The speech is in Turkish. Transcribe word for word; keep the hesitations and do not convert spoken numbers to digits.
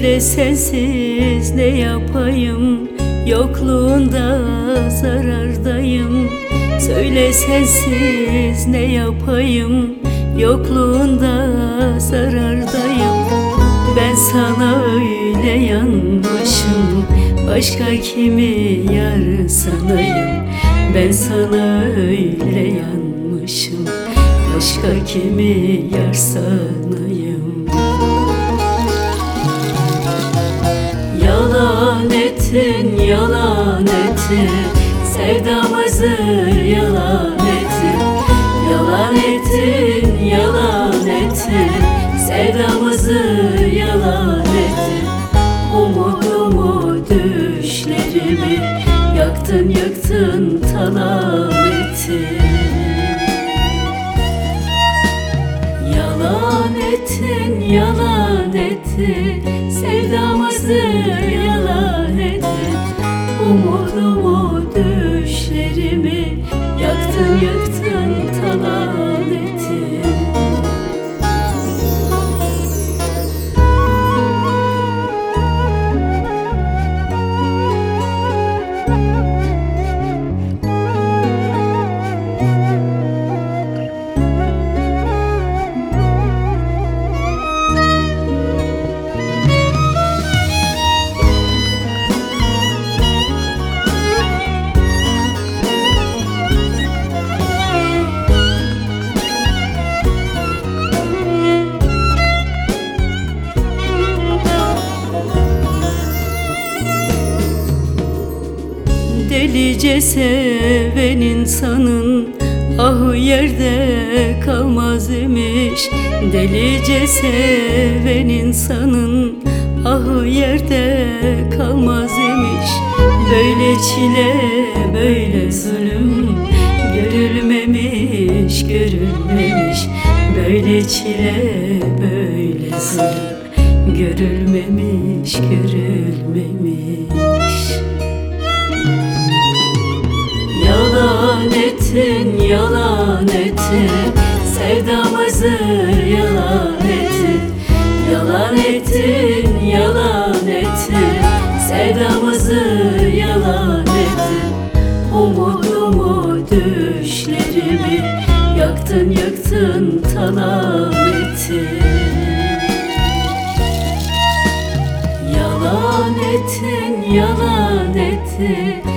Söyle sensiz ne yapayım, yokluğunda zarardayım. Söyle sensiz ne yapayım, yokluğunda zarardayım. Ben sana öyle yanmışım, başka kimi yar sanayım. Ben sana öyle yanmışım, başka kimi yar sanayım. Yalan ettin, yalan ettin, sevdamızı yalan ettin. Yalan ettin, yalan ettin, sevdamızı yalan ettin. Umudumu, düşlerimi yaktın, yaktın, talan ettin. Yalan ettin, yalan ettin, sevdamızı yalan ettin. Umudumu, düşlerimi yaktın, yaktın, talan ettin. Delice seven insanın ahı yerde kalmaz imiş. Delice seven insanın ahı yerde kalmaz imiş. Böyle çile, böyle zulüm görülmemiş, görülmemiş. Böyle çile, böyle zulüm görülmemiş, görülmemiş. Yalan ettin, yalan ettin, sevdamızı yalan ettin. Yalan ettin, yalan ettin, sevdamızı yalan ettin. Umudumu, düşlerimi yaktın, yaktın, talan ettin. Yalan ettin, yalan ettin,